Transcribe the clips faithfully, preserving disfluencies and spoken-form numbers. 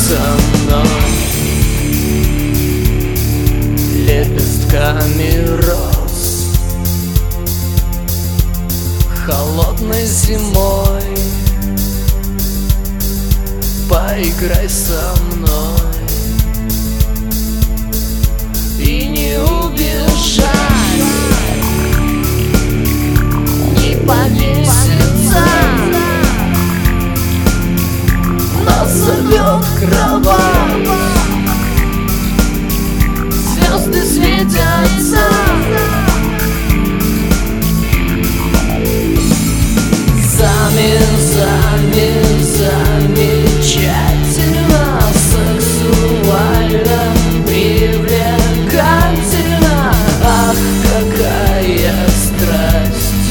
со мной лепестками роз холодной зимой. Поиграй со мной и не убежай, не повеситься, но зовет кровать. Звезды светятся, замечательно, сексуально, привлекательно. Ах, какая страсть,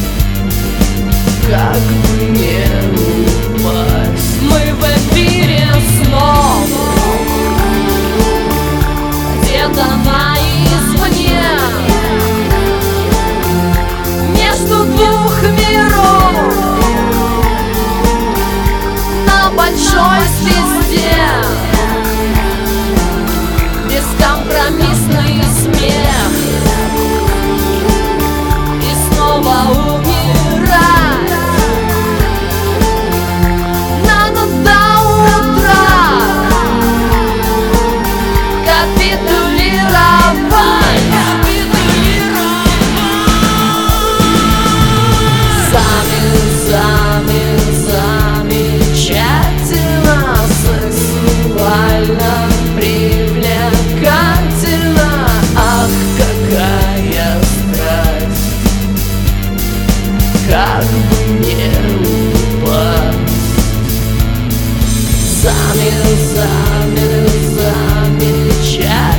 как мне упасть. Мы в эфире снов, где-то наизвне, между двух миров, на большой звезде. Бескомпромиссный смех и снова умирать. Надо до утра капитулировать. Сами, сами, замечательно, сексуально, привлекательно. Ах, какая страсть, как бы мне упасть. Сами, сами, замечательно.